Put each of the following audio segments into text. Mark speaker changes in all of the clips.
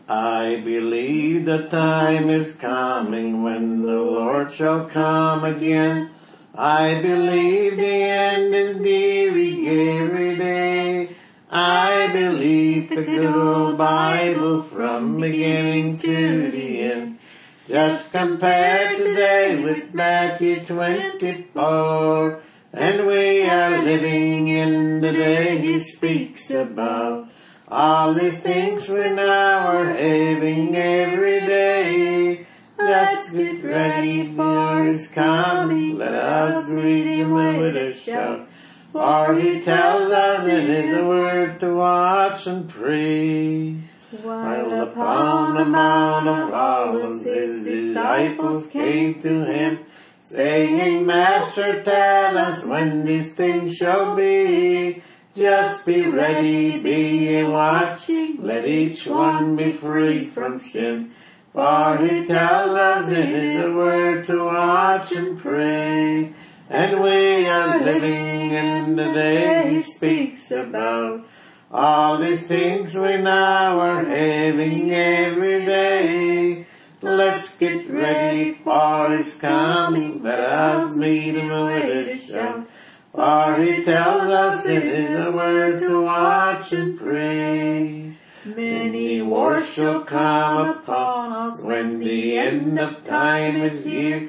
Speaker 1: I believe the time is coming when the Lord shall come again. I believe the end is nearing every day. I believe the good old Bible from beginning to the end. Just compare today with Matthew 24, and we are living in the day he speaks about. All these things we now are having every day. Let's get ready for his coming. Let us greet him with a shout. For he tells us in his word to watch and pray. While upon the Mount of Olives his disciples came to him, saying, Master, tell us when these things shall be. Just be ready, be ye watching, let each one be free from sin. For he tells us in his word to watch and pray. And we are living in the day he speaks about. All these things we now are having every day. Let's get ready for his coming. Let us meet him with a shout. For he tells us in his word to watch and pray. Many wars shall come upon us when the end of time is here.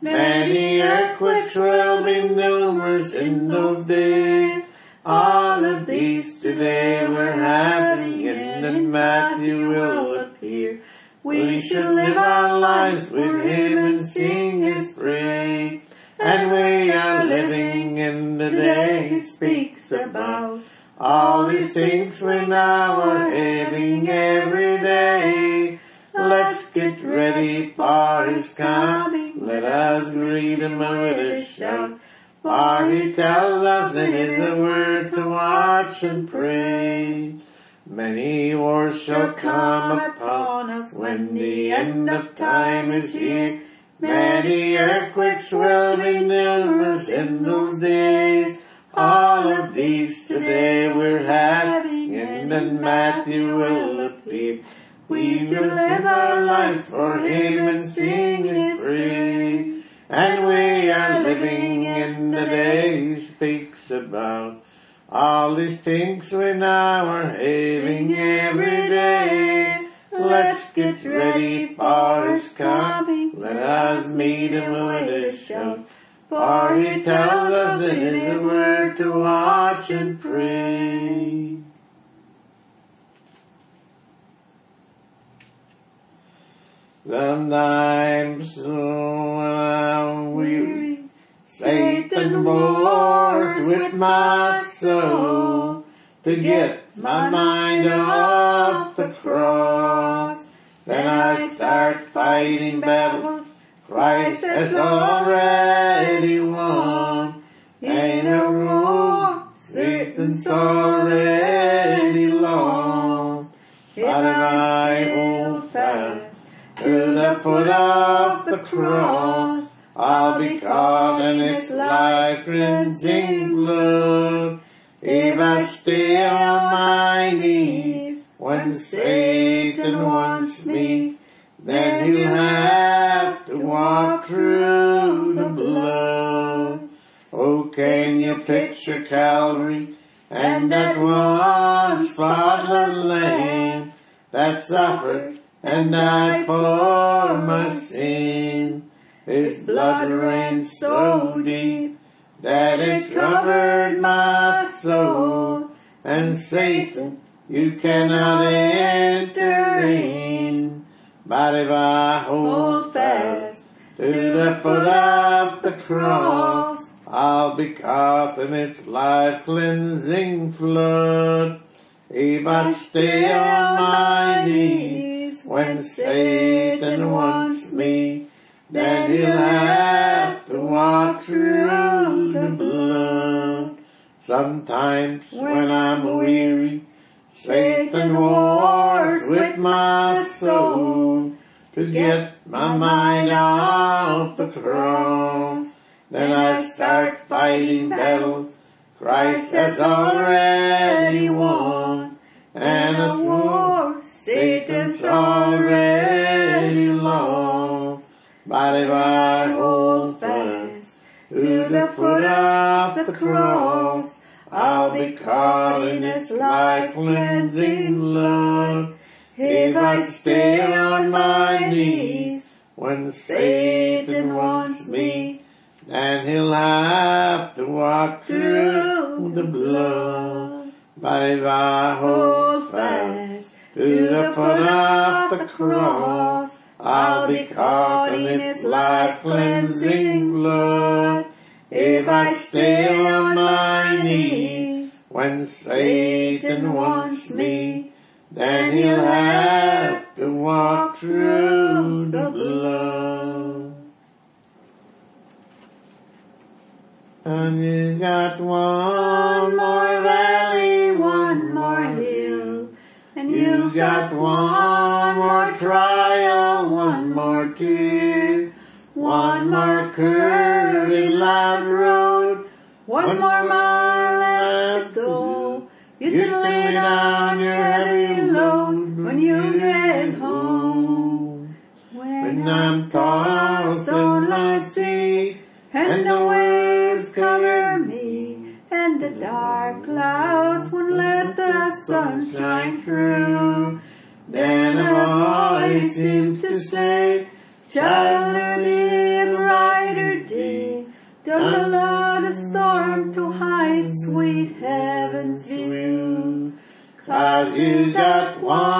Speaker 1: Many earthquakes will be numerous in those days. All of these today we're having, and in Matthew will appear. We should live our lives for him and sing his praise. And we are living in the day he speaks about. All these things we now are having every day. Let's get ready for his coming. Let us greet him with a shout. For he tells us in his word to watch and pray. Many wars shall come upon us when the end of time is here. Many earthquakes will be numerous in those days. All of these today we're having, and then Matthew will appear. We shall live our lives for him and sing his praise. And we are living in the day he speaks about. All these things we now are having every day. Let's get ready for his coming. Let us meet him with a shout. For he tells us in his word to watch and pray. Sometimes when I'm weary, Satan wars with my soul to get my mind off the cross. Then I start fighting battles Christ has already won. Ain't a war, Satan's already lost. But if I hold fast to the foot of the cross, I'll be caught in its life-cleansing blood. If I stay on my knees when Satan wants me, then he'll have to walk through the blood. Oh, can you picture Calvary and that one spotless lamb that suffered and died for my sin? His blood ran so deep that it covered my soul, and Satan, you cannot enter in. But if I hold fast to the foot of the cross, I'll be caught in its life-cleansing flood. If I stay on my knees when Satan wants me, then he'll have to walk through the blood. Sometimes when I'm weary, Satan wars with my soul to get my mind off the cross. Then I start fighting battles Christ has already won, and a war Satan's already lost. But if I hold fast to the foot of the cross, I'll be caught in His life-cleansing blood. If I stay on my knees when Satan wants me, then he'll have to walk through the blood. But if I hold fast to the foot of the cross, I'll be caught in His life-cleansing blood. If I stay on my knees when Satan wants me, then he'll have to walk through the blood. And you got one more valley, one more hill, and you've got one more trial, one more tear, one more curve in life's road, one more mile left to go. You can lay down your heavy load when you get home. When I'm tossed on the sea, and the waves cover me, and the dark clouds won't let the sun shine through, then a voice seems to say, child, early a brighter day, don't allow the storm to hide sweet heaven's view. 'Cause you got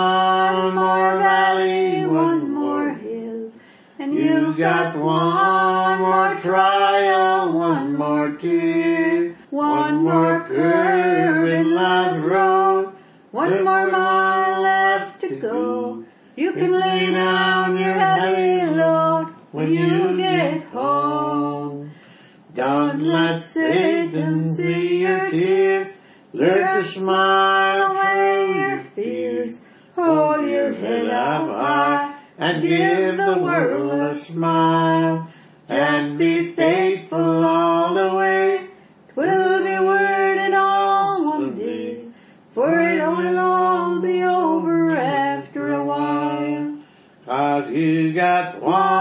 Speaker 1: one more valley, one more hill, and you've got one more trial, one more tear, one more curve in life's road, one more mile left to go. You can lay down your heavy load when you get home. Don't let Satan see your tears. Learn to smile away your fears. Hold your head up high and give the world a smile. And be faithful all the way. 'Twill be worth it all one day, for it will all be over after a while. 'Cause you got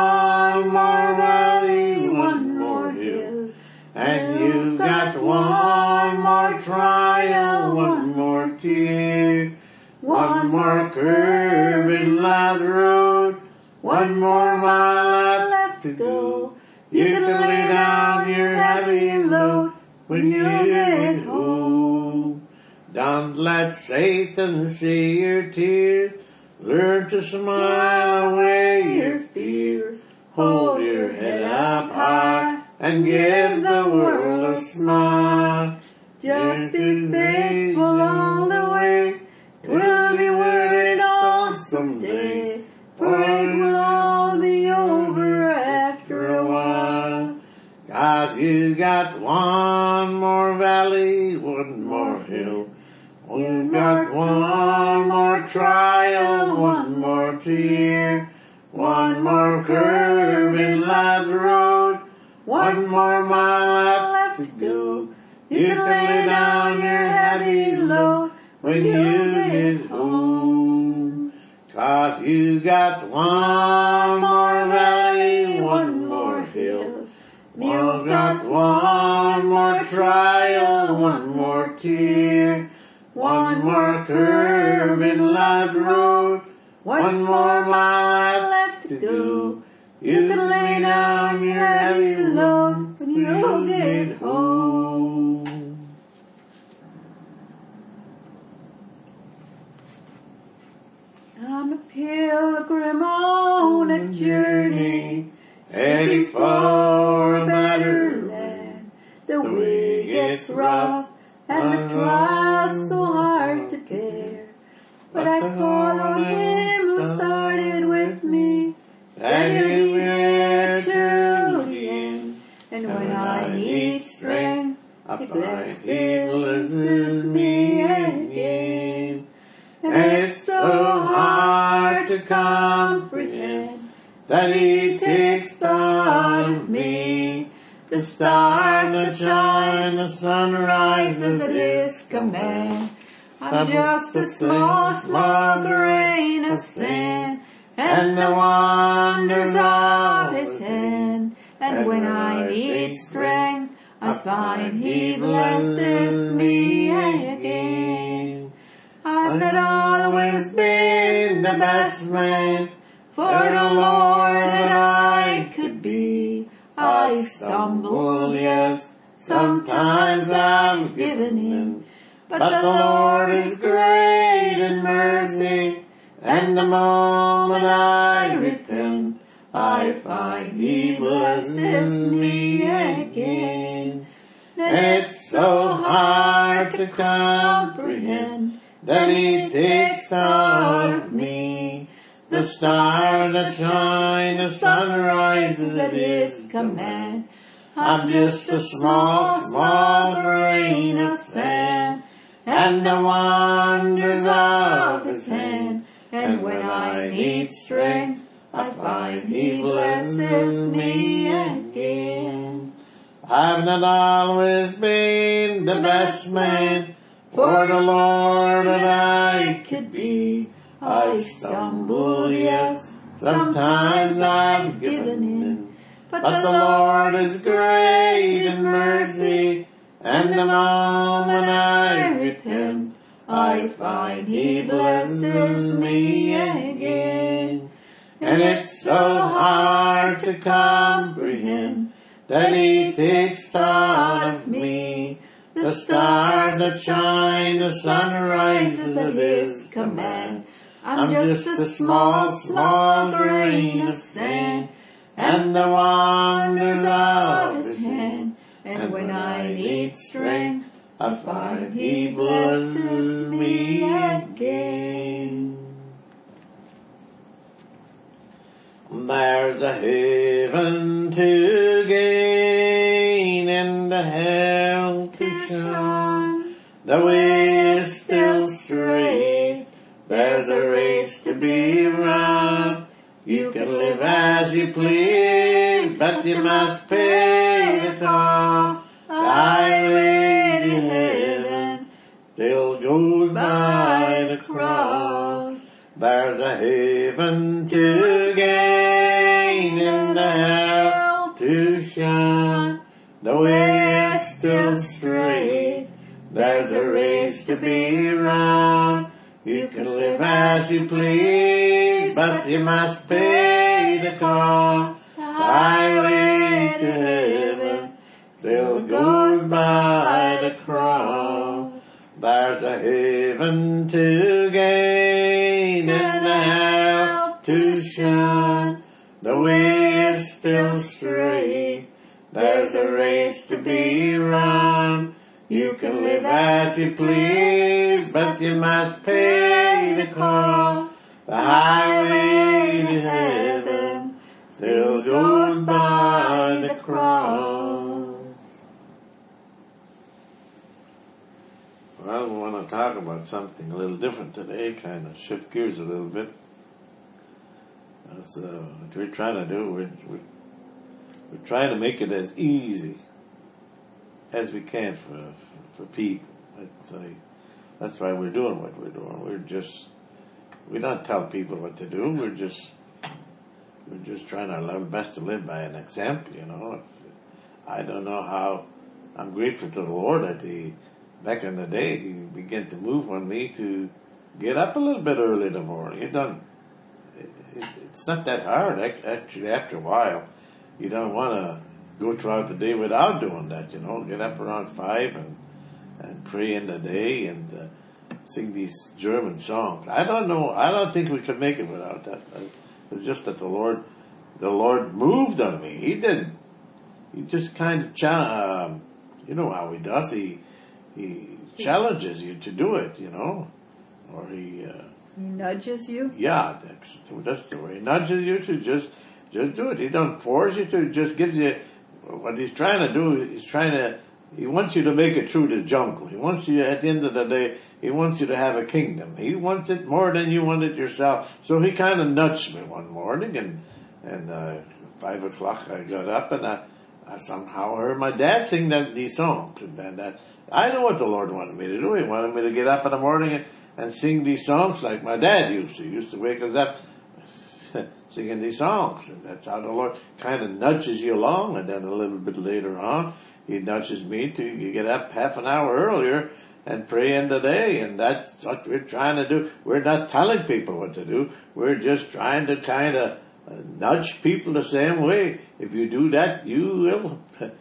Speaker 1: one more valley, one more hill, and you've got one more trial, one more tear, one more curve in life's road, one more mile left to go. You can lay down your heavy load when you get home. Don't let Satan see your tears. Learn to smile away your fears. Hold your head up high and give the world a smile. Just be faithful all the way. 'Twill be worth it all someday, for it will all be over after a while. 'Cause you got one more valley, one more hill. You've got one more trial, one more tear, one more curve in life's road, one more mile left to go. You can lay down your heavy load when you get home. 'Cause you got one more valley, one more hill. You've got one more trial, one more tear, one more curve in life's road, one more mile left to go. You can lay down your heavy load when you get home. I'm a pilgrim on a journey, heading for a better land. The way gets rough and the trials so hard to bear, but I call on Him who started with me, and He'll be there till the end. And when I need strength, He blesses me again. And it's so hard to comprehend that He takes thought of me. The stars that shine, the sun rises at His command. I
Speaker 2: I'm just a small, small grain of sand, and the wonders of His hand. And when I need strength, I find He blesses me again. I've not always been the best man for the Lord that I could be. I stumbled, yes, sometimes I've given in, but the Lord is great in mercy, and the moment I repent, I find He blesses me again. And it's so hard to comprehend that He takes thought of me. The stars that shine, the sun rises at His command. I'm just a small, small grain of sand, and the wonders of His hand. And when I need strength, I find He blesses me again. I've not always been the best man for the Lord that I could be. I stumble, yes, sometimes I've given in, but the Lord is great in mercy, and the moment I repent, I find He blesses me again. And it's so hard to comprehend that He takes thought of me. The stars that shine, the sun rises at His command. I'm just a small, small grain of sand, and the wonders of His hand. And when I need strength, I find He blesses me again. There's a heaven to gain and a hell to shun. The way is still straight. There's a race to be run. You can live as you please, but you must pay the cost. The highway to heaven still goes by the cross. There's a heaven to gain and a hell to shun. The way is still straight. There's a race to be run. You can live as you please, but you must pay the cost. The highway to heaven still goes by the cross. There's a heaven to gain and a hell to shun. The way is still straight. There's a race to be run. You can live as you please, but you must pay the cost. The highway to heaven still goes by the cross. Well, we want to talk about something a little different today, kind of shift gears a little bit. That's what we're trying to do. We're trying to make it as easy as we can for people. That's why we're doing what we're doing. We don't tell people what to do. We're just trying our level best to live by an example, you know. I don't know how. I'm grateful to the Lord that back in the day, He began to move on me to get up a little bit early in the morning. It's not that hard. Actually, after a while, you don't want to go throughout the day without doing that, you know. Get up around 5 and pray in the day and sing these German songs. I don't know. I don't think we could make it without that. It's just that the Lord moved on me. He didn't. He just kind of, you know how He does. He challenges you to do it, you know, or He
Speaker 3: nudges you.
Speaker 2: Yeah, that's the way. He nudges you to just do it. He don't force you to. Just gives you what He's trying to do. He wants you to make it through the jungle. He wants you, at the end of the day, He wants you to have a kingdom. He wants it more than you want it yourself. So He kind of nudged me one morning, and 5 o'clock I got up, and I somehow heard my dad sing these songs, and
Speaker 1: I know what the Lord wanted me to do. He wanted me to get up in the morning and sing these songs like my dad used to. He used to wake us up singing these songs. And that's how the Lord kind of nudges you along. And then a little bit later on, He nudges me to you get up half an hour earlier and pray in the day. And that's what we're trying to do. We're not telling people what to do. We're just trying to kind of nudge people the same way. If you do that, you'll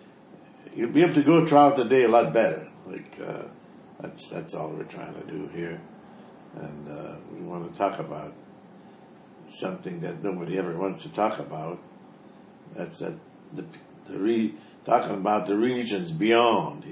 Speaker 1: be able to go throughout the day a lot better. That's all we're trying to do here. And we want to talk about something that nobody ever wants to talk about. That's talking about the regions beyond,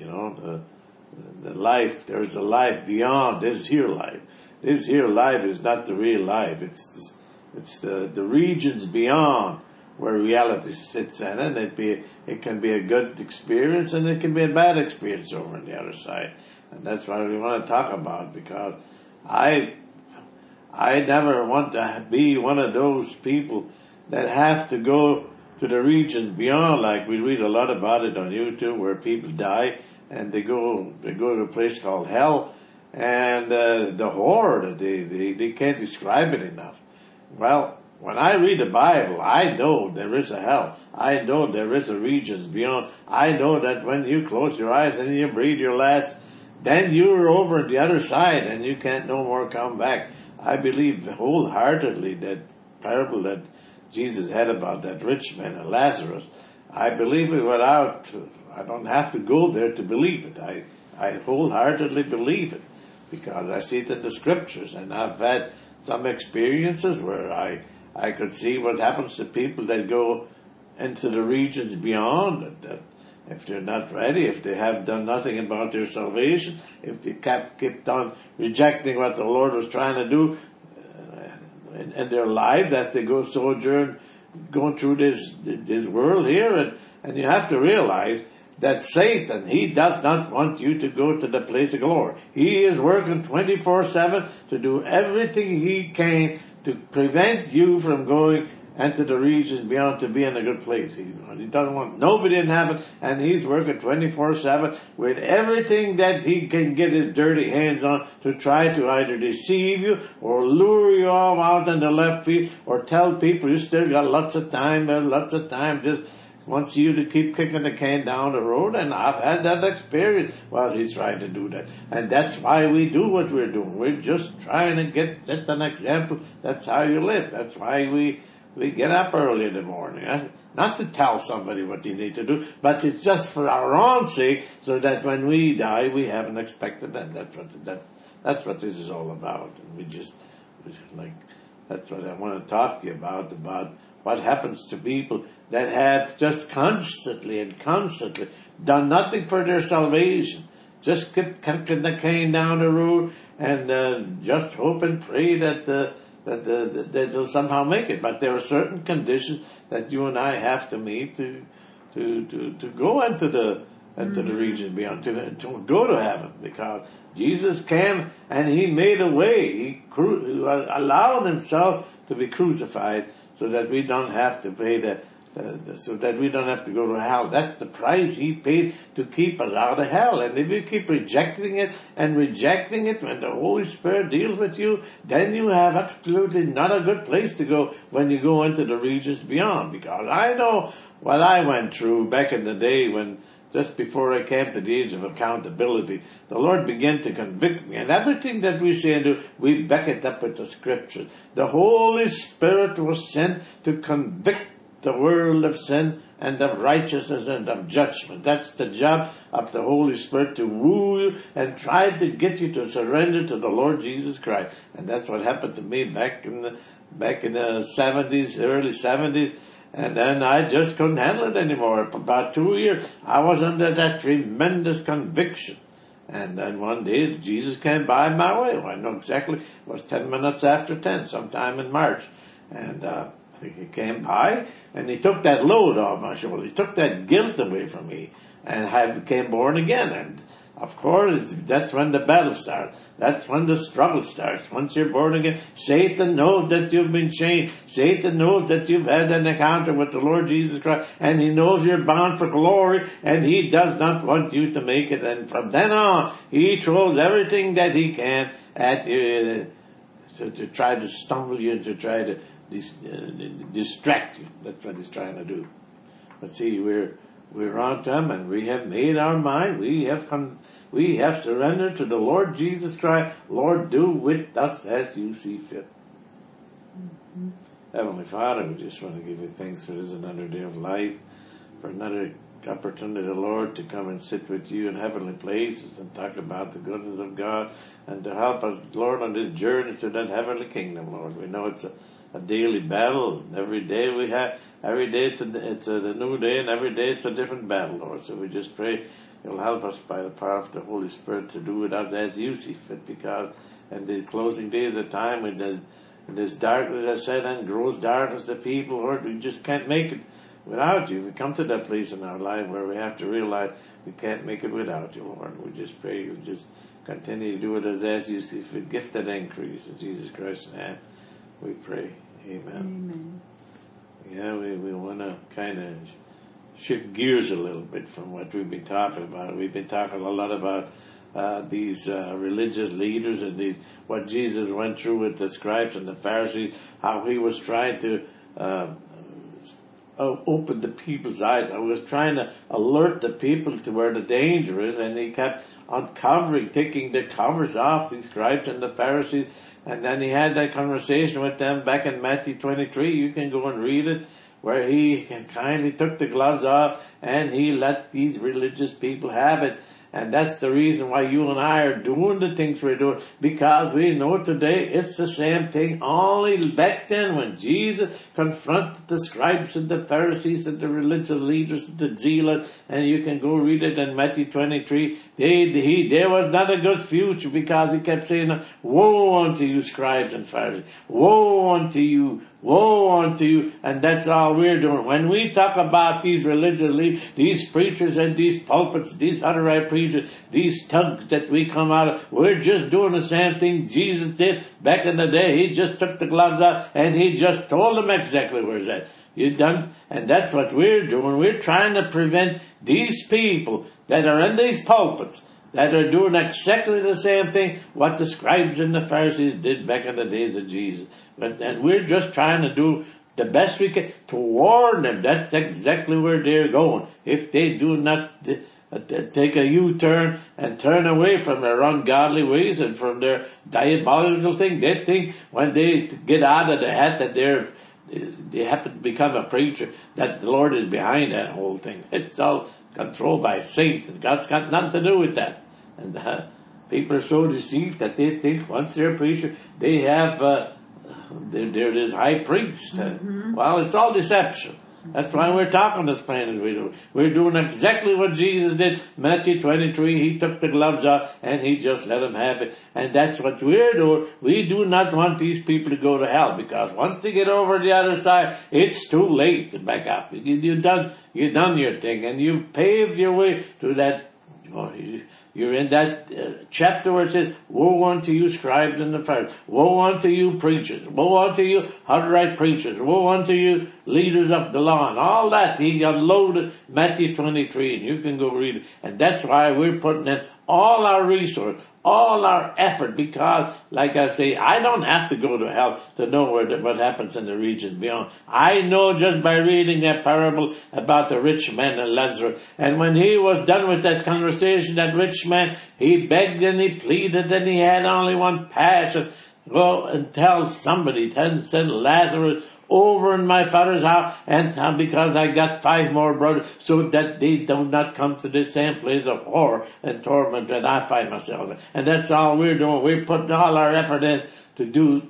Speaker 1: the life. There's a life beyond this here life. This here life is not the real life. It's the regions beyond where reality sits in, and it can be a good experience and it can be a bad experience over on the other side. And that's what we want to talk about, because I never want to be one of those people that have to go to the regions beyond. Like we read a lot about it on YouTube, where people die and they go to a place called hell, and the horror that they can't describe it enough. Well, when I read the Bible, I know there is a hell. I know there is a regions beyond. I know that when you close your eyes and you breathe your last, then you're over the other side and you can't no more come back. I believe wholeheartedly that parable that Jesus had about that rich man and Lazarus. I believe it I don't have to go there to believe it. I wholeheartedly believe it, because I see it in the scriptures, and I've had some experiences where I could see what happens to people that go into the regions beyond, that if they're not ready, if they have done nothing about their salvation, if they kept on rejecting what the Lord was trying to do in their lives as they go sojourn, going through this world here. And you have to realize that Satan, he does not want you to go to the place of glory. He is working 24/7 to do everything he can to prevent you from going into the regions beyond, to be in a good place. He doesn't want nobody in heaven, and he's working 24/7 with everything that he can get his dirty hands on to try to either deceive you or lure you all out in the left field, or tell people you still got lots of time, just wants you to keep kicking the can down the road. And I've had that experience while he's trying to do that. And that's why we do what we're doing. We're just trying to set an example. That's how you live. That's why we get up early in the morning. Not to tell somebody what they need to do, but it's just for our own sake, so that when we die, we have an expected end. That's what this is all about. And that's what I want to talk to you about what happens to people that have just constantly done nothing for their salvation. Just kept kicking the cane down the road and just hope and pray that they'll somehow make it. But there are certain conditions that you and I have to meet to go into the region beyond, to go to heaven, because Jesus came and he made a way. He allowed himself to be crucified so that we don't have to pay so that we don't have to go to hell. That's the price he paid to keep us out of hell. And if you keep rejecting it when the Holy Spirit deals with you, then you have absolutely not a good place to go when you go into the regions beyond. Because I know what I went through back in the day, when just before I came to the age of accountability, the Lord began to convict me. And everything that we say and do, we back it up with the scriptures. The Holy Spirit was sent to convict the world of sin and of righteousness and of judgment. That's the job of the Holy Spirit, to woo you and try to get you to surrender to the Lord Jesus Christ. And that's what happened to me back in the 70s, early 70s. And then I just couldn't handle it anymore. For about 2 years, I was under that tremendous conviction. And then one day, Jesus came by my way. I know exactly. It was 10 minutes after 10, sometime in March. And he came by, and he took that load off my shoulder. He took that guilt away from me, and I became born again. And Of course, that's when the battle starts. That's when the struggle starts. Once you're born again, Satan knows that you've been changed. Satan knows that you've had an encounter with the Lord Jesus Christ, and he knows you're bound for glory, and he does not want you to make it. And from then on, he throws everything that he can at you to try to stumble you and to try to distract you. That's what he's trying to do. But see, we're on to him, and we have made our mind. We have surrendered to the Lord Jesus Christ. Lord, do with us as you see fit. Mm-hmm. Heavenly Father, we just want to give you thanks for this another day of life, for another opportunity, Lord, to come and sit with you in heavenly places and talk about the goodness of God, and to help us, Lord, on this journey to that heavenly kingdom, Lord. We know it's a daily battle. Every day it's a new day, and every day it's a different battle, Lord. So we just pray you'll help us by the power of the Holy Spirit to do it as you see fit, because in the closing days of time, when there's darkness, I said, and grows darkness to people, Lord, we just can't make it without you. We come to that place in our life where we have to realize we can't make it without you, Lord. We just pray you just continue to do it as you see fit. Gift that increase in Jesus Christ's name. We pray. Amen. Yeah, we want to kind of shift gears a little bit from what we've been talking about. We've been talking a lot about these religious leaders and what Jesus went through with the scribes and the Pharisees, how he was trying to open the people's eyes. I was trying to alert the people to where the danger is, and he kept uncovering, taking the covers off the scribes and the Pharisees. And then he had that conversation with them back in Matthew 23. You can go and read it, where he kindly took the gloves off and he let these religious people have it. And that's the reason why you and I are doing the things we're doing, because we know today it's the same thing. Only back then when Jesus confronted the scribes and the Pharisees and the religious leaders, the zealots, and you can go read it in Matthew 23, there was not a good future, because he kept saying, woe unto you, scribes and Pharisees, woe unto you, woe unto you. And that's all we're doing. When we talk about these religious leaders, these preachers and these pulpits, these upright preachers, these thugs that we come out of, we're just doing the same thing Jesus did back in the day. He just took the gloves off and he just told them exactly where it's at. You done? And that's what we're doing. We're trying to prevent these people that are in these pulpits that are doing exactly the same thing what the scribes and the Pharisees did back in the days of Jesus. And we're just trying to do the best we can to warn them. That's exactly where they're going. If they do not take a U-turn and turn away from their ungodly ways and from their diabolical thing, they think when they get out of the hat that they have to become a preacher, that the Lord is behind that whole thing. It's all controlled by Satan. God's got nothing to do with that. And people are so deceived that they think once they're a preacher, they have they're this high priest. Mm-hmm. Well, it's all deception. That's why we're talking as plain as we do. We're doing exactly what Jesus did. Matthew 23, he took the gloves off and he just let them have it. And that's what we're doing. We do not want these people to go to hell, because once they get over the other side, it's too late to back up. You've done your thing, and you've paved your way to that. You're in that chapter where it says, woe unto you, scribes and the Pharisees. Woe unto you, preachers. Woe unto you, upright preachers. Woe unto you, leaders of the law. And all that, he unloaded Matthew 23, and you can go read it. And that's why we're putting in all our resources, all our effort, because, like I say, I don't have to go to hell to know what happens in the regions beyond. I know just by reading that parable about the rich man and Lazarus. And when he was done with that conversation, that rich man, he begged and he pleaded, and he had only one passion. Go and tell somebody, send Lazarus over in my Father's house, and because I got 5 more brothers, so that they do not come to the same place of horror and torment that I find myself in. And that's all we're doing. We're putting all our effort in to do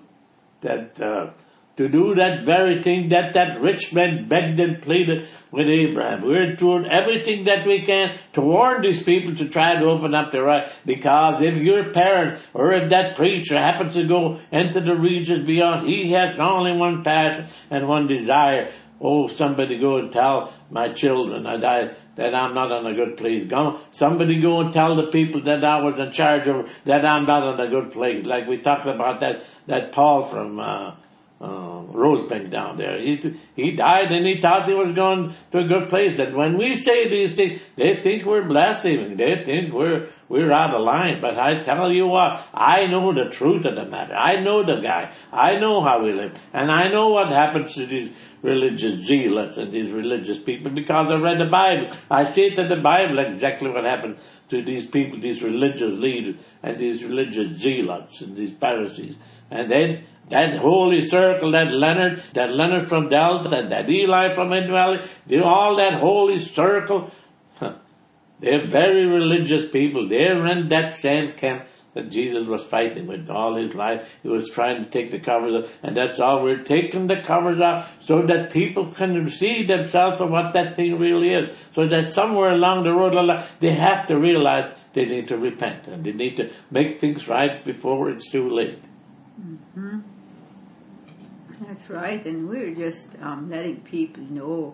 Speaker 1: that very thing that rich man begged and pleaded with Abraham. We're doing everything that we can to warn these people to try to open up their eyes, because if your parent or if that preacher happens to go into the regions beyond, he has only one passion and one desire. Oh, somebody go and tell my children that that I'm not in a good place. Somebody go and tell the people that I was in charge of, that I'm not in a good place. Like we talked about that Paul from, Rosebank down there. He died and he thought he was going to a good place. And when we say these things, they think we're blaspheming. They think we're out of line. But I tell you what, I know the truth of the matter. I know the guy. I know how we live. And I know what happens to these religious zealots and these religious people because I read the Bible. I see to the Bible exactly what happened to these people, these religious leaders and these religious zealots and these Pharisees. And then that holy circle, that Leonard from Delta, and that Eli from Mid Valley, all that holy circle, they're very religious people. They're in that same camp that Jesus was fighting with all his life. He was trying to take the covers off, and that's all. We're taking the covers off so that people can see themselves of what that thing really is. So that somewhere along the road, they have to realize they need to repent, and they need to make things right before it's too late.
Speaker 3: Mm-hmm. That's right, and we're just letting people know,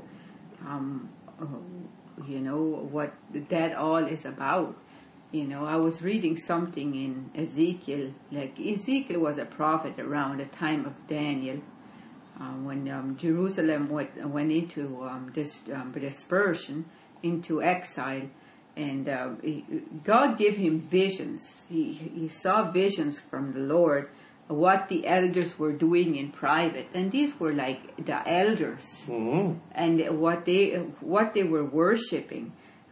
Speaker 3: what that all is about. I was reading something in Ezekiel. Like Ezekiel was a prophet around the time of Daniel, when Jerusalem went into this dispersion, into exile, and God gave him visions. He saw visions from the Lord, what the elders were doing in private, and these were like the elders, and what they were worshiping.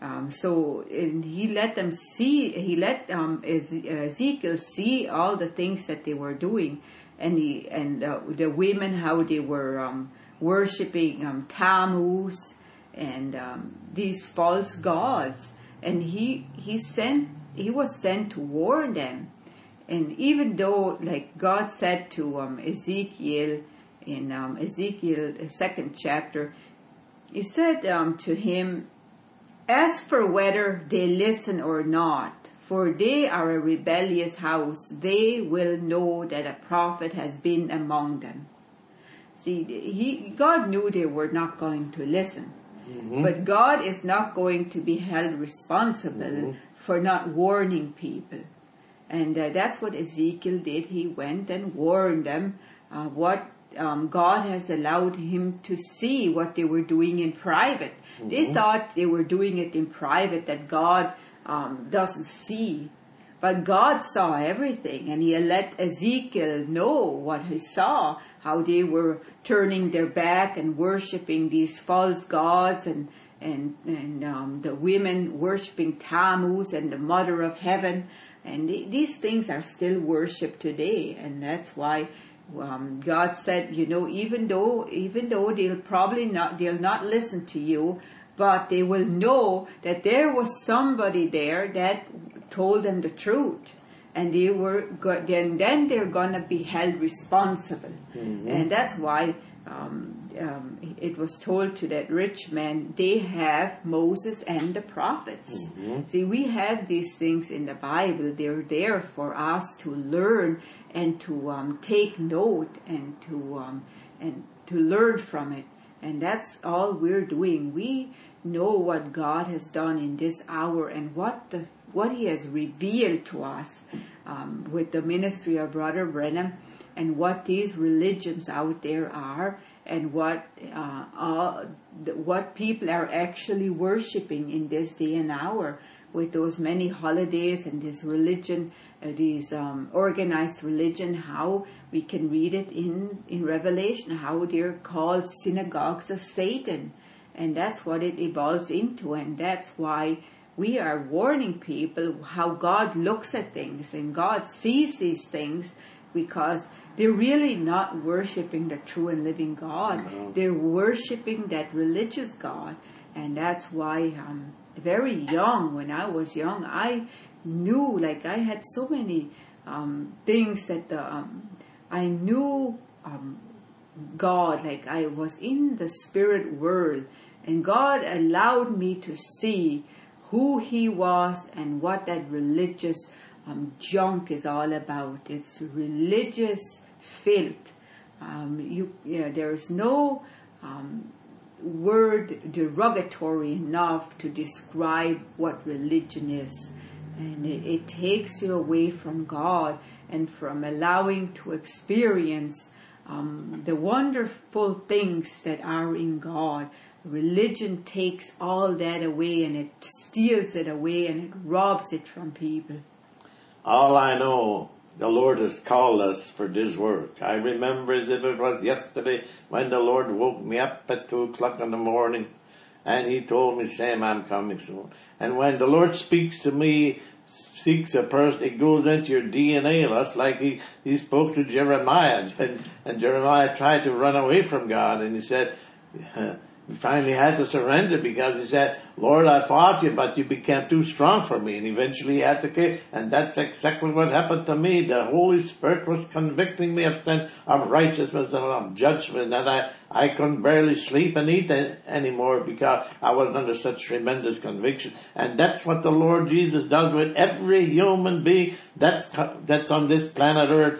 Speaker 3: And he let them see. He let Ezekiel see all the things that they were doing, and the women, how they were worshiping Tammuz and these false gods, and he was sent to warn them. And even though, like God said to Ezekiel in Ezekiel 2nd chapter, he said to him, "As for whether they listen or not, for they are a rebellious house, they will know that a prophet has been among them." See, God knew they were not going to listen. Mm-hmm. But God is not going to be held responsible for not warning people. And that's what Ezekiel did. He went and warned them what God has allowed him to see, what they were doing in private. Mm-hmm. They thought they were doing it in private, that God doesn't see. But God saw everything, and he let Ezekiel know what he saw, how they were turning their back and worshiping these false gods, and the women worshiping Tammuz and the Mother of Heaven. And these things are still worshipped today, and that's why God said, even though they'll not listen to you, but they will know that there was somebody there that told them the truth, and then they're gonna be held responsible. Mm-hmm. And that's why it was told to that rich man, they have Moses and the prophets. Mm-hmm. See, we have these things in the Bible. They're there for us to learn and to take note and to learn from it. And that's all we're doing. We know what God has done in this hour and what He has revealed to us with the ministry of Brother Branham, and what these religions out there are, and what people are actually worshiping in this day and hour, with those many holidays and this religion, these organized religion, how we can read it in Revelation, how they're called synagogues of Satan. And that's what it evolves into, and that's why we are warning people how God looks at things, and God sees these things, because they're really not worshiping the true and living God. No. They're worshiping that religious God. And that's why very young, when I was young, I knew, like I had so many things that I knew God, like I was in the spirit world, and God allowed me to see who He was and what that religious junk is all about. It's religious filth. There's no word derogatory enough to describe what religion is. And it takes you away from God and from allowing to experience the wonderful things that are in God. Religion takes all that away, and it steals it away, and it robs it from people.
Speaker 1: All I know, the Lord has called us for this work. I remember as if it was yesterday when the Lord woke me up at 2 o'clock in the morning, and He told me, Sam, I'm coming soon. And when the Lord speaks to me, seeks a person, it goes into your DNA, just like he spoke to Jeremiah. And Jeremiah tried to run away from God, and he said, he finally had to surrender because he said, Lord, I fought you, but you became too strong for me. And eventually he had to cave. And that's exactly what happened to me. The Holy Spirit was convicting me of sin, of righteousness, and of judgment, that I couldn't barely sleep and eat anymore because I was under such tremendous conviction. And that's what the Lord Jesus does with every human being that's on this planet Earth.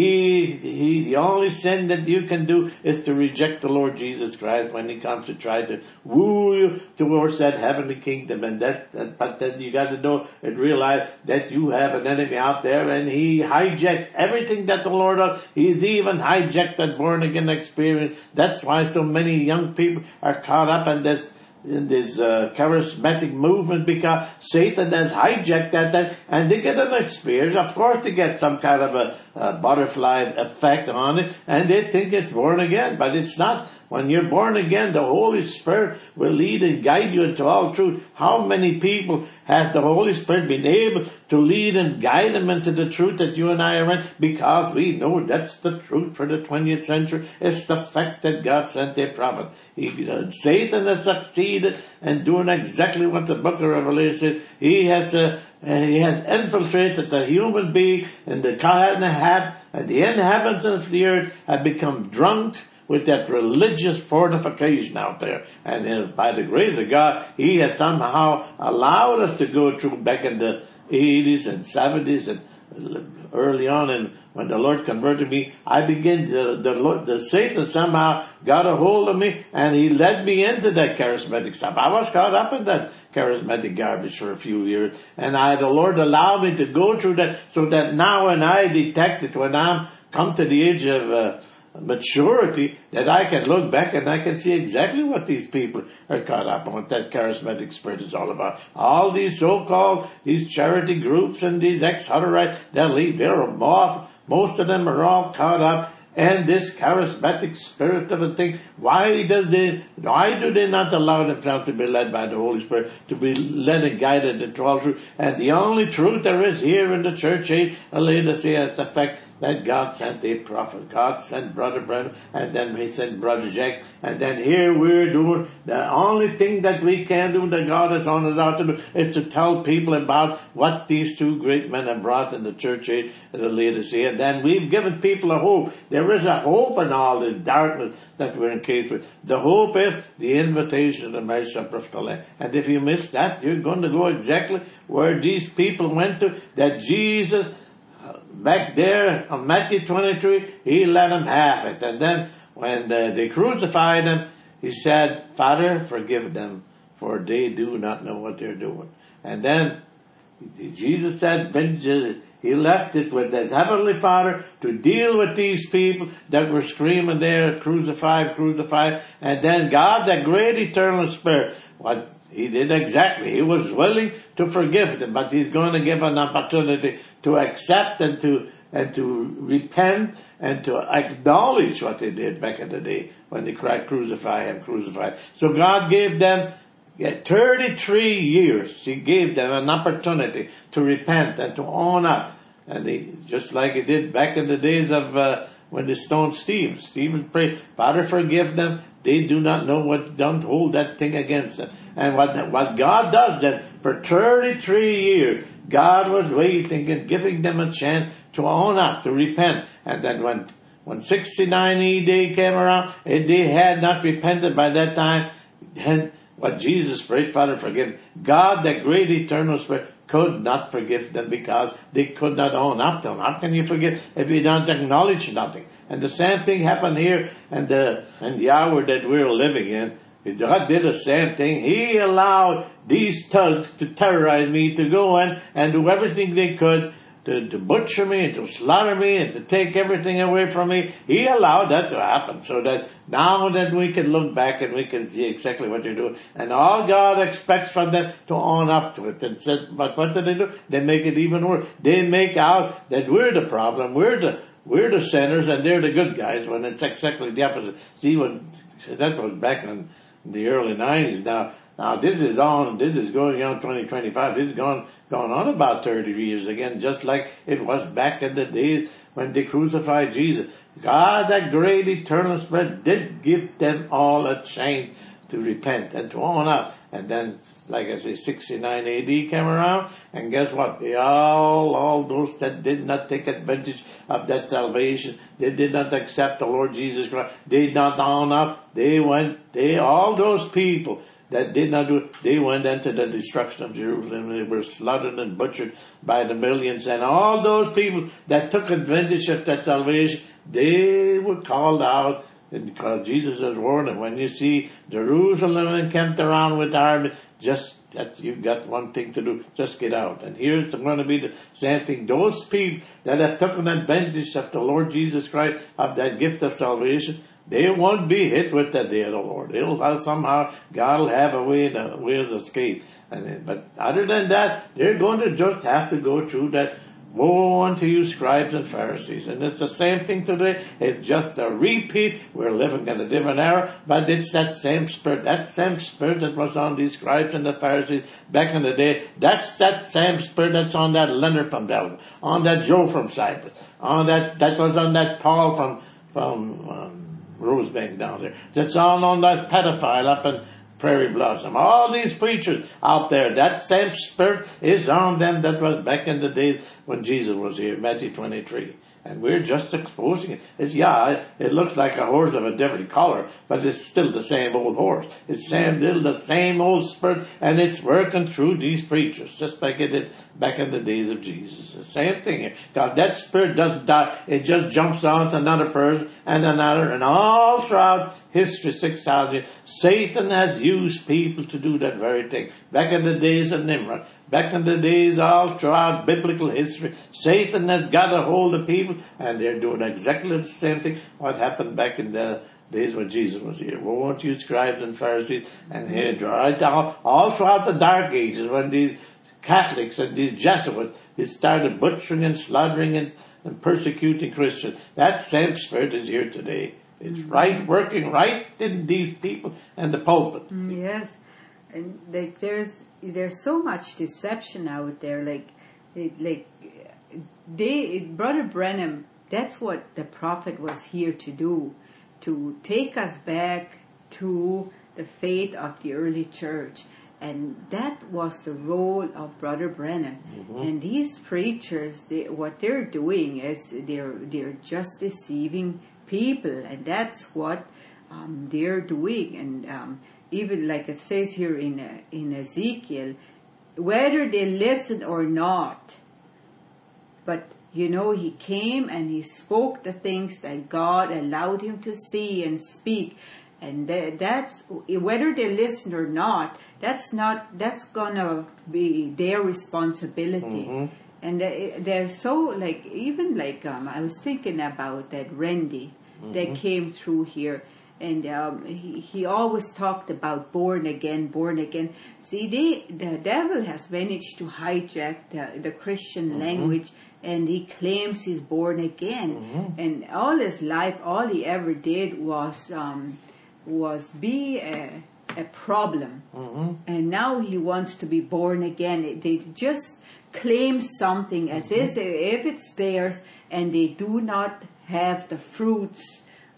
Speaker 1: The only sin that you can do is to reject the Lord Jesus Christ when He comes to try to woo you towards that heavenly kingdom. But then you got to know and realize that you have an enemy out there, and he hijacks everything that the Lord does. He's even hijacked that born again experience. That's why so many young people are caught up in this charismatic movement, because Satan has hijacked that, and they get an experience. Of course they get some kind of a butterfly effect on it, and they think it's born again, but it's not. When you're born again, the Holy Spirit will lead and guide you into all truth. How many people has the Holy Spirit been able to lead and guide them into the truth that you and I are in? Because we know that's the truth for the 20th century. It's the fact that God sent a prophet. Satan has succeeded in doing exactly what the book of Revelation says. He has infiltrated the human being, and the inhabitants of the earth have become drunk with that religious fortification out there. And by the grace of God, He has somehow allowed us to go through back in the 80s and 70s and early on. And when the Lord converted me, I began, the Satan somehow got a hold of me, and he led me into that charismatic stuff. I was caught up in that charismatic garbage for a few years, and the Lord allowed me to go through that, so that now when I detect it, when I'm come to the age of maturity, that I can look back and I can see exactly what these people are caught up on, what that charismatic spirit is all about. All these so-called, these charity groups and these ex-Hutterites, most of them are all caught up in this charismatic spirit of a thing. Why do they not allow themselves to be led by the Holy Spirit, to be led and guided into all truth? And the only truth there is here in the church age of Laodicea is the fact that God sent a prophet. God sent Brother Branham, and then He sent Brother Jack, and then here we're doing the only thing that we can do, that God has on us out to do, is to tell people about what these two great men have brought in the church age of the Laodicea. And then we've given people a hope. There is a hope in all the darkness that we're encased with. The hope is the invitation of the marriage supper of the Lamb. And if you miss that, you're going to go exactly where these people went to, that Jesus, back there on Matthew 23, He let them have it. And then when they crucified Him, He said, Father, forgive them, for they do not know what they're doing. And then Jesus said, He left it with His Heavenly Father to deal with these people that were screaming there, crucify, crucify. And then God, that great eternal Spirit, what He did exactly. He was willing to forgive them, but He's going to give an opportunity to accept and to repent and to acknowledge what they did back in the day when they cried, crucify Him, crucify. So God gave them 33 years. He gave them an opportunity to repent and to own up. And just like He did back in the days of when they stoned Stephen. Stephen prayed, Father, forgive them. They do not know what, don't hold that thing against them. And what God does then, for 33 years, God was waiting and giving them a chance to own up, to repent. And then when 69 AD came around, and they had not repented by that time, then what Jesus prayed, Father, forgive. God, the great eternal Spirit, could not forgive them because they could not own up to Him. How can you forgive if you don't acknowledge nothing? And the same thing happened here in the hour that we're living in. God did the same thing. He allowed these thugs to terrorize me, to go in and do everything they could to butcher me and to slaughter me and to take everything away from me. He allowed that to happen so that now that we can look back and we can see exactly what they're doing. And all God expects from them to own up to it. And said, but what do? They make it even worse. They make out that we're the problem. We're the sinners and they're the good guys when it's exactly the opposite. See, that was back in the early 90s. Now this is going on 2025. This is going on about 30 years again, just like it was back in the days when they crucified Jesus. God, that great eternal Spirit, did give them all a chance to repent and to own up. And then, like I say, 69 AD came around, and guess what? They all those that did not take advantage of that salvation, they did not accept the Lord Jesus Christ, they did not own up, all those people that did not do it, they went into the destruction of Jerusalem. They were slaughtered and butchered by the millions. And all those people that took advantage of that salvation, they were called out. Because Jesus has warned them, when you see Jerusalem encamped around with armies, just that you've got one thing to do, just get out. And here's going to be the same thing. Those people that have taken advantage of the Lord Jesus Christ, of that gift of salvation, they won't be hit with the day of the Lord. Somehow, God will have a way of escape. But other than that, they're going to just have to go through that. Woe unto you, scribes and Pharisees. And it's the same thing today. It's just a repeat. We're living in a different era, but it's that same spirit that was on these scribes and the Pharisees back in the day. That's that same spirit that's on that Leonard from Belgium, on that Joe from Cyprus, on that was on that Paul from Rosebank down there. That's all on that pedophile up in Prairie Blossom. All these preachers out there, that same spirit is on them that was back in the days when Jesus was here, Matthew 23. And we're just exposing it. It looks like a horse of a different color, but it's still the same old horse. It's still the same old spirit, and it's working through these preachers, just like it did back in the days of Jesus. The same thing here. Because that spirit doesn't die. It just jumps on to another person and another, and all throughout history, 6,000 years, Satan has used people to do that very thing. Back in the days of Nimrod, back in the days all throughout biblical history, Satan has got a hold of people, and they're doing exactly the same thing what happened back in the days when Jesus was here. Woe unto you, scribes and Pharisees, and all throughout the Dark Ages, when these Catholics and these Jesuits, they started butchering and slaughtering and persecuting Christians. That same spirit is here today. It's working right in these people and the pulpit.
Speaker 3: Yes, and like there's so much deception out there. Brother Branham, that's what the prophet was here to do, to take us back to the faith of the early church. And that was the role of Brother Branham. Mm-hmm. And these preachers, what they're doing is they're just deceiving people, and that's what they're doing. And even like it says here in Ezekiel, whether they listen or not, but he came and he spoke the things that God allowed him to see and speak. And that's, whether they listen or not, that's gonna be their responsibility. Mm-hmm. And they're so I was thinking about that Randy that came through here. And he always talked about born again. See, the devil has managed to hijack the Christian language, and he claims he's born again. Mm-hmm. And all his life, all he ever did was be a problem. Mm-hmm. And now he wants to be born again. They just claim something as if it's theirs, and they do not have the fruits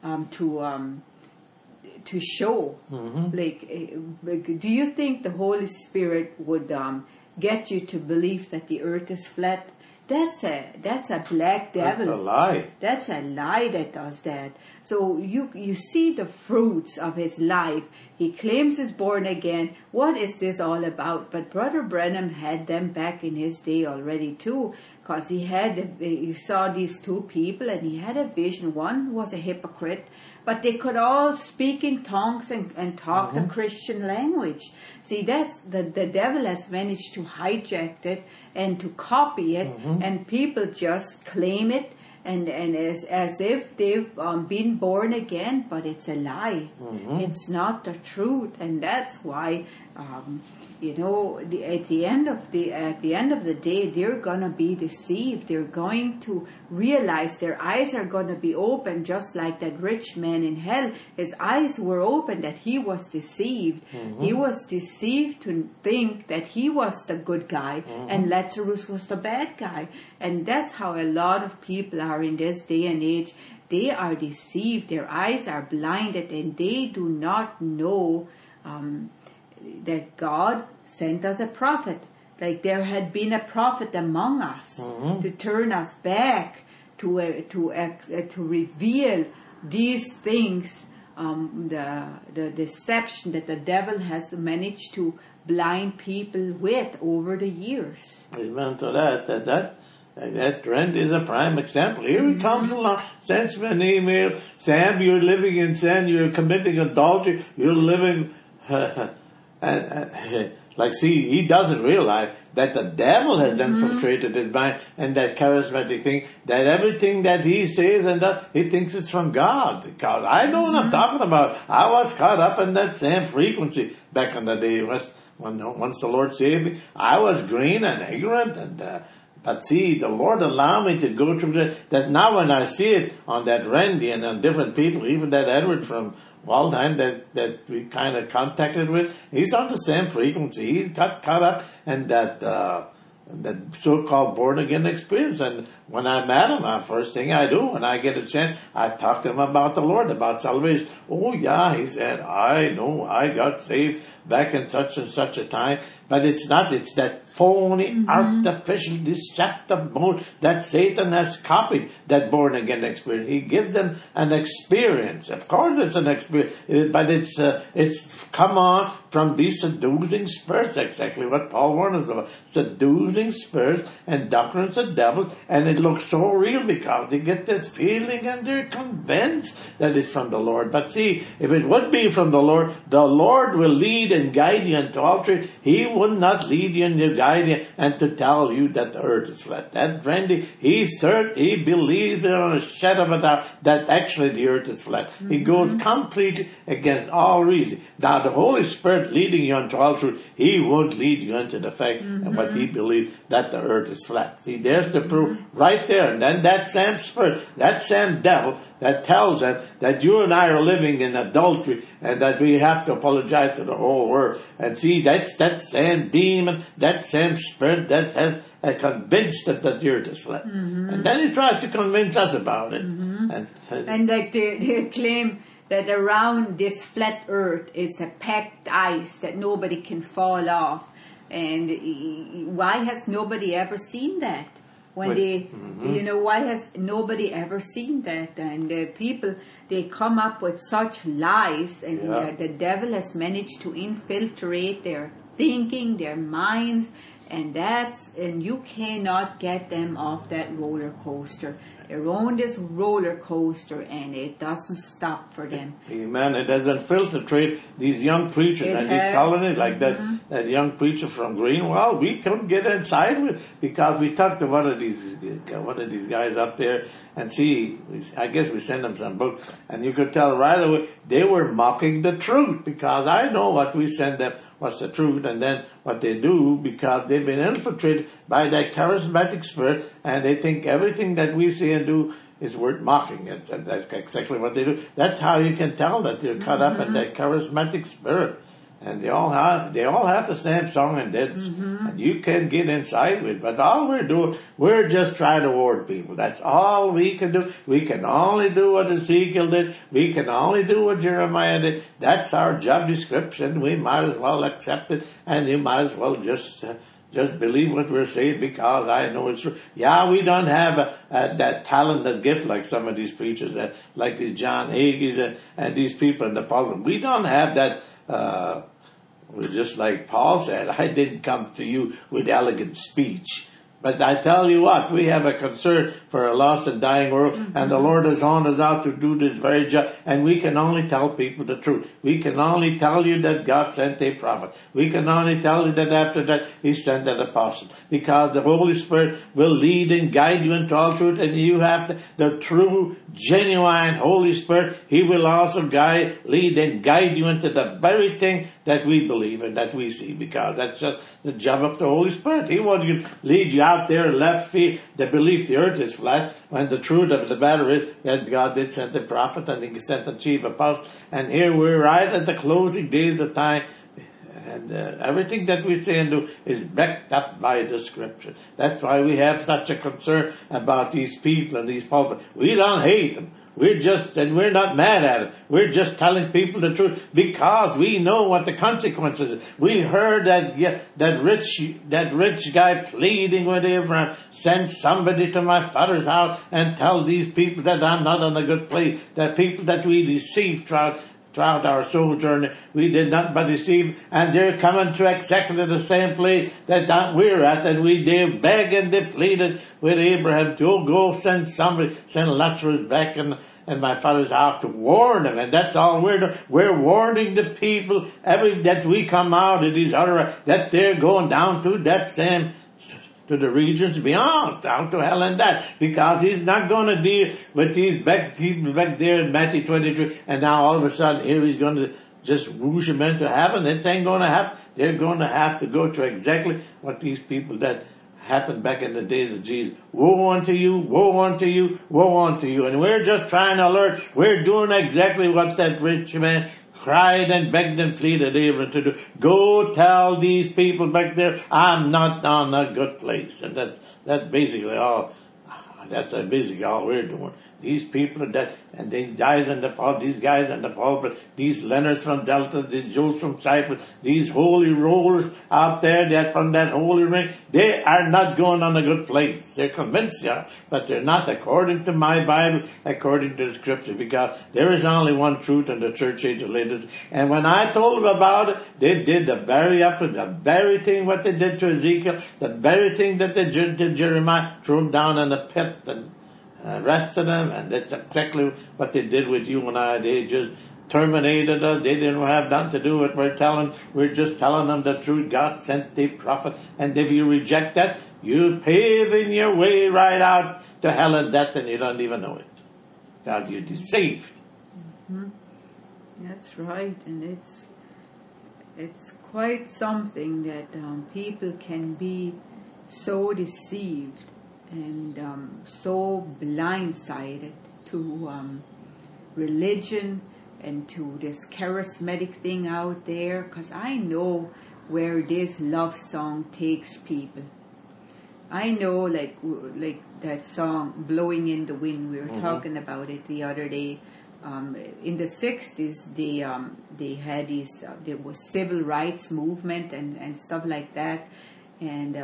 Speaker 3: to show. Mm-hmm. Do you think the Holy Spirit would get you to believe that the earth is flat? That's a black devil.
Speaker 1: That's a lie.
Speaker 3: That's a lie that does that. So you see the fruits of his life. He claims he's born again. What is this all about? But Brother Branham had them back in his day already too, because he saw these two people and he had a vision. One was a hypocrite, but they could all speak in tongues and talk the Christian language. See, that's the devil has managed to hijack it and to copy it, and people just claim it and as if they've been born again, but it's a lie. It's not the truth, and that's why. At the end of the day, they're gonna be deceived. They're going to realize their eyes are gonna be open, just like that rich man in hell. His eyes were open that he was deceived. He was deceived to think that he was the good guy and Lazarus was the bad guy. And that's how a lot of people are in this day and age. They are deceived. Their eyes are blinded, and they do not know that God sent us a prophet. Like there had been a prophet among us to turn us back, to reveal these things, the deception that the devil has managed to blind people with over the years.
Speaker 1: Amen to that Rand is a prime example. Here he comes along, sends me an email, Sam, you're living in sin, you're committing adultery, you're living... see, he doesn't realize that the devil has infiltrated his mind and that charismatic thing, that everything that he says and that he thinks it's from God. Because I know what I'm talking about. I was caught up in that same frequency back in the day. Once the Lord saved me, I was green and ignorant but see, the Lord allowed me to go through that now when I see it on that Randy and on different people, even that Edward from Waldheim that we kind of contacted with, he's on the same frequency. He's got caught up in that so-called born-again experience. And when I met him, the first thing I do when I get a chance, I talk to him about the Lord, about salvation. Oh yeah, he said, I know I got saved back in such and such a time. But it's not, it's that phony, artificial, deceptive mode that Satan has copied, that born-again experience. He gives them an experience. Of course it's an experience, but it's come on from these seducing spirits, exactly what Paul warned us about. Seducing spirits and doctrines of devils, and it looks so real because they get this feeling and they're convinced that it's from the Lord. But see, if it would be from the Lord will lead and guide you into all truth. He would not lead you and guide you and to tell you that the earth is flat. That Randy, he believes on a shadow of a doubt that actually the earth is flat. He goes completely against all reason. Now the Holy Spirit leading you into all truth, he won't lead you into the fact and what he believes that the earth is flat. See, there's the proof right there. And then that same spirit, that same devil that tells us that you and I are living in adultery and that we have to apologize to the whole world. And see, that's that same demon, that same spirit that has convinced that the earth is flat. And then he tries to convince us about it.
Speaker 3: And like they claim that around this flat earth is a packed ice that nobody can fall off. And why has nobody ever seen that? Why has nobody ever seen that? And the people, they come up with such lies, and the devil has managed to infiltrate their thinking, their minds, and you cannot get them off that roller coaster. They're on this roller coaster, and it doesn't stop for them.
Speaker 1: Amen. It has infiltrated these young preachers and these colonies, like that young preacher from Greenwald. We couldn't get inside with because we talked to one of these guys up there, and see, I guess we sent them some books, and you could tell right away they were mocking the truth, because I know what we send them was the truth, and then what they do, because they've been infiltrated by that charismatic spirit, and they think everything that we say and do is worth mocking. And that's exactly what they do. That's how you can tell that they're caught up in that charismatic spirit. And they all have the same song and dance, and you can get inside with. But all we're doing, we're just trying to warn people. That's all we can do. We can only do what Ezekiel did. We can only do what Jeremiah did. That's our job description. We might as well accept it, and you might as well just believe what we're saying, because I know it's true. Yeah, we don't have that talent and gift like some of these preachers, like these John Hagees and these people in the pulpit. We don't have that. Just like Paul said, I didn't come to you with elegant speech, But I tell you what, we have a concern for a lost and dying world, and the Lord has on us out to do this very job, and we can only tell people the truth. We can only tell you that God sent a prophet. We can only tell you that after that He sent an apostle, because the Holy Spirit will lead and guide you into all truth, and you have the true, genuine Holy Spirit. He will also lead and guide you into the very thing that we believe and that we see, because that's just the job of the Holy Spirit. He wants to lead you out there left feet, the belief the earth is flat, when the truth of the matter is that God did send a prophet and He sent a chief apostle. And here we're right at the closing days of time, and everything that we say and do is backed up by the Scripture. That's why we have such a concern about these people and these pulpits. We don't hate them. We're not mad at it. We're just telling people the truth because we know what the consequences is. We heard that rich guy pleading with Abraham, send somebody to my father's house and tell these people that I'm not in a good place. That people that we deceived throughout our sojourn, we did not but deceive, and they're coming to exactly the same place that we're at, and they begged and they pleaded with Abraham to go send Lazarus back in my father's house to warn them, and that's all we're doing. We're warning the people that we come out of these other, that they're going down to that same, to the regions beyond, down to hell and that, because He's not going to deal with these people back there in Matthew 23, and now all of a sudden here He's going to just whoosh them into heaven. It ain't going to happen. They're going to have to go to exactly what these people that happened back in the days of Jesus. Woe unto you, woe unto you, woe unto you. And we're just trying to alert. We're doing exactly what that rich man cried and begged and pleaded Abraham to do. Go tell these people back there, I'm not on a good place. And that's basically all. That's basically all we're doing. These people and these guys in the pulpit, these Leonards from Delta, these Joes from Cyprus, these holy rollers out there that from that holy ring, they are not going on a good place. They're convinced they are, but they're not according to my Bible, according to the Scripture, because there is only one truth in the church age of latest. And when I told them about it, they did the very thing what they did to Ezekiel, the very thing that they did to Jeremiah, threw him down in a pit and arrested them, and that's exactly what they did with you and I. They just terminated us. They didn't have nothing to do with it. We're just telling them the truth. God sent the prophet, and if you reject that, you're paving your way right out to hell and death, and you don't even know it, because you're deceived.
Speaker 3: Mm-hmm. That's right, and it's quite something that people can be so deceived and so blindsided to religion and to this charismatic thing out there, because I know where this love song takes people. I know, like that song "Blowing in the Wind." We were talking about it the other day. In the 60s, they had these. There was civil rights movement and stuff like that. And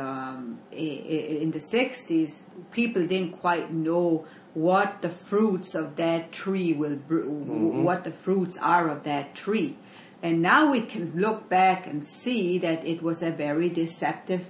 Speaker 3: in the 60s, people didn't quite know what the fruits of that tree what the fruits are of that tree. And now we can look back and see that it was a very deceptive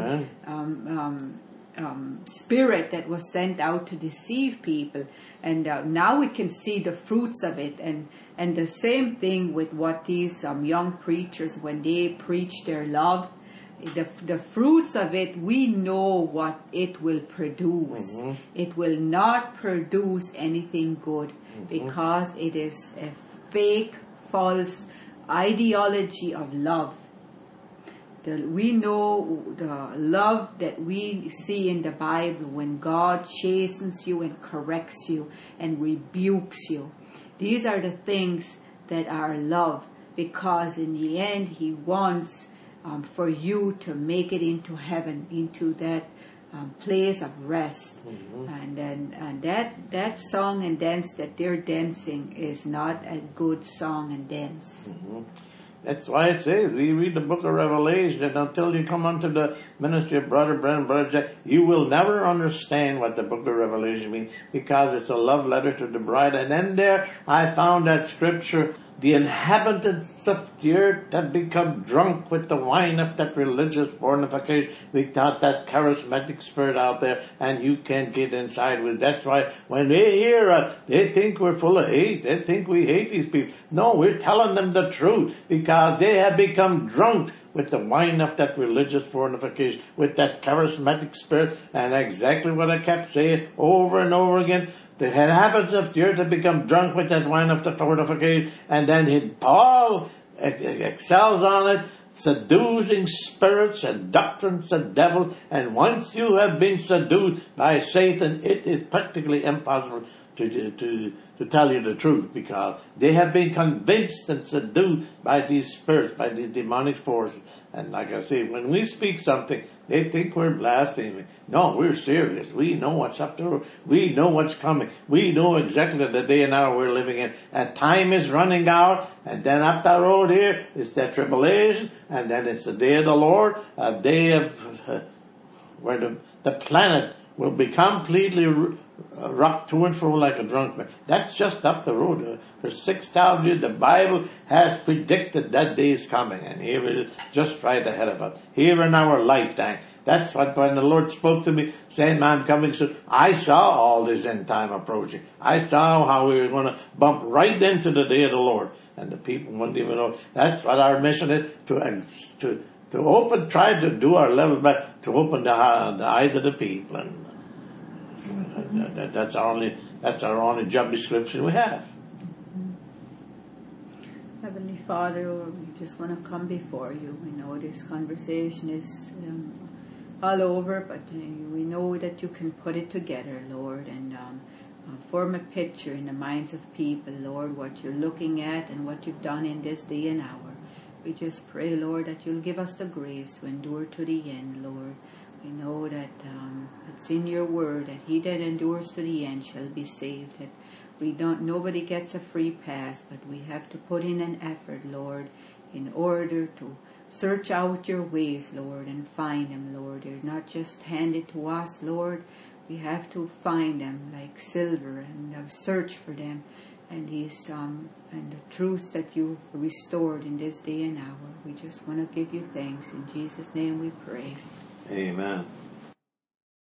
Speaker 3: spirit that was sent out to deceive people. And now we can see the fruits of it. And the same thing with what these young preachers, when they preach their love, the fruits of it, we know what it will produce. It will not produce anything good, because it is a fake, false ideology of love. We know the love that we see in the Bible when God chastens you and corrects you and rebukes you. These are the things that are love, because in the end He wants for you to make it into heaven, into that place of rest. And that song and dance that they're dancing is not a good song and dance.
Speaker 1: That's why it says, we read the book of Revelation, and until you come unto the ministry of Brother Branham, Brother Jack, you will never understand what the book of Revelation means, because it's a love letter to the bride. And then there I found that scripture the inhabitants of the earth had become drunk with the wine of that religious fornication. We got that charismatic spirit out there, and you can't get inside with it. That's why when they hear us, they think we're full of hate. They think we hate these people. No, we're telling them the truth, because they have become drunk with the wine of that religious fornication, with that charismatic spirit. And exactly what I kept saying over and over again. The inhabitants of the earth have become drunk with that wine of the fornication. And then Paul excels on it, seducing spirits and doctrines of devils. And once you have been seduced by Satan, it is practically impossible to tell you the truth, because they have been convinced and seduced by these spirits, by these demonic forces. And like I say, when we speak something, they think we're blaspheming. No, we're serious. We know what's up there. We know what's coming. We know exactly the day and hour we're living in. And time is running out. And then up that road here is the tribulation. And then it's the day of the Lord, a day of where the planet will be completely rocked to and fro like a drunk man. That's just up the road. For 6,000 years, the Bible has predicted that day is coming. And here it is, just right ahead of us. Here in our lifetime. That's what, when the Lord spoke to me, saying, I'm coming soon, I saw all this end time approaching. I saw how we were going to bump right into the day of the Lord. And the people wouldn't even know. That's what our mission is, to open, try to do our level best, to open the eyes of the people. And that's our only job description we have.
Speaker 3: Heavenly Father, we just want to come before you. We know this conversation is all over, but we know that you can put it together, Lord, and form a picture in the minds of people, Lord, what you're looking at and what you've done in this day and hour. We just pray, Lord, that you'll give us the grace to endure to the end, Lord. We know that it's in your word that he that endures to the end shall be saved. That nobody gets a free pass, but we have to put in an effort, Lord, in order to search out your ways, Lord, and find them, Lord. They're not just handed to us, Lord. We have to find them like silver and search for them, and and the truths that you've restored in this day and hour. We just want to give you thanks. In Jesus' name we pray.
Speaker 1: Amen.